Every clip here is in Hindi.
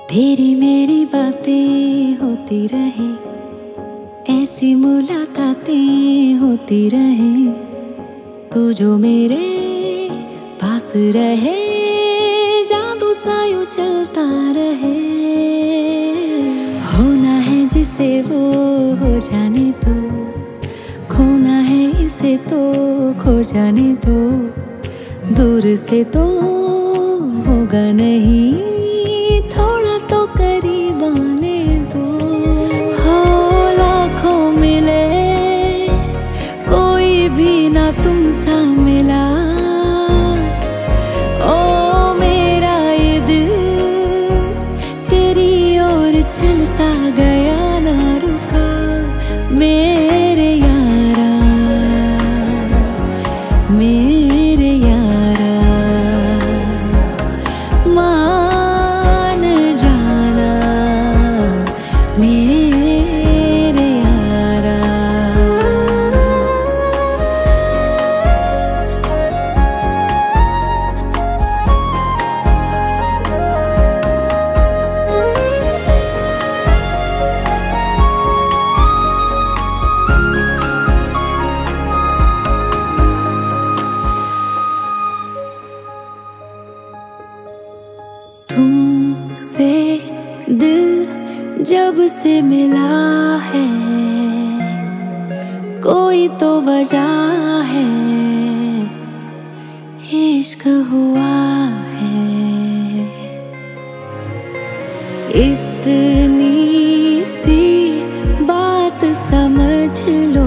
तेरी मेरी बातें होती रहे, ऐसी मुलाकातें होती रहे, तू जो मेरे पास रहे, जादू सा यूं चलता रहे। होना है जिसे वो हो जाने दो, खोना है इसे तो खो जाने दो, दूर से तो होगा नहीं, थोड़ा तो करीब आने दो। हो लाखों मिले, कोई भी ना तुम सा मिला, ओ मेरा ये दिल तेरी ओर चलता गया, ना रुका मेरे यारा, मेरे यारा, मान जाना मेरे यारा। तुमसे दिल जब से मिला है, कोई तो वजह है, इश्क हुआ है। इतनी सी बात समझ लो,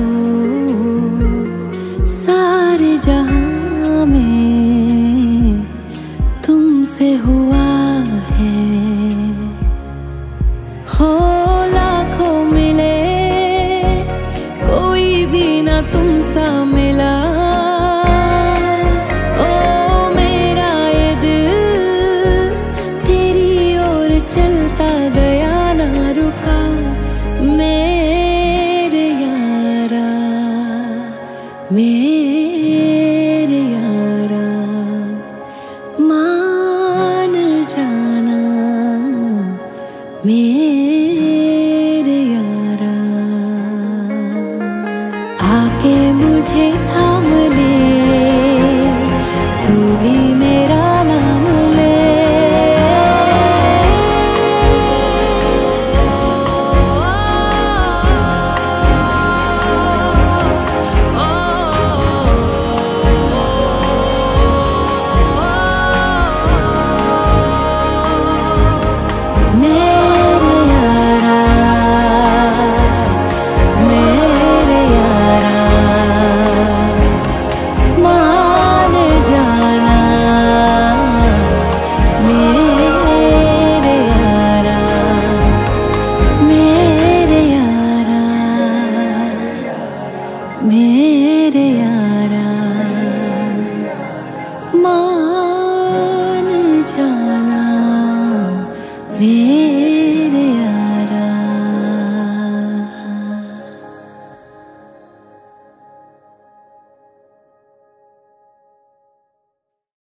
सारे जहां में तुमसे हुआ है। हो लाखों मिले, कोई भी ना तुम सा मिला, ओ मेरा ये दिल तेरी ओर चलता गया, ना रुका मेरे यारा, मेरे यारा, मान जाना मेरे यारा। आके मुझे थाम ले, तू भी मेरा नाम ले, मेरे यार।